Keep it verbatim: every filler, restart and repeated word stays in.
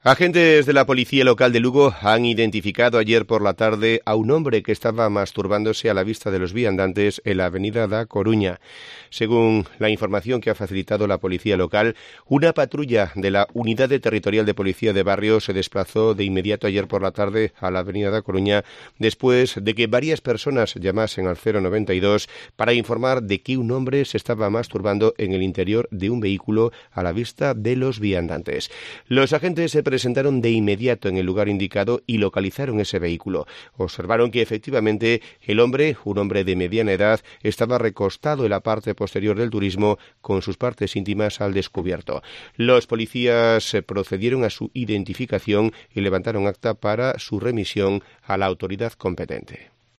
Agentes de la policía local de Lugo han identificado ayer por la tarde a un hombre que estaba masturbándose a la vista de los viandantes en la avenida da Coruña. Según la información que ha facilitado la policía local, una patrulla de la Unidad Territorial de Policía de Barrio se desplazó de inmediato ayer por la tarde a la avenida da Coruña después de que varias personas llamasen al cero noventa y dos para informar de que un hombre se estaba masturbando en el interior de un vehículo a la vista de los viandantes. Los agentes se presentaron de inmediato en el lugar indicado y localizaron ese vehículo. Observaron que efectivamente el hombre, un hombre de mediana edad, estaba recostado en la parte posterior del turismo con sus partes íntimas al descubierto. Los policías procedieron a su identificación y levantaron acta para su remisión a la autoridad competente.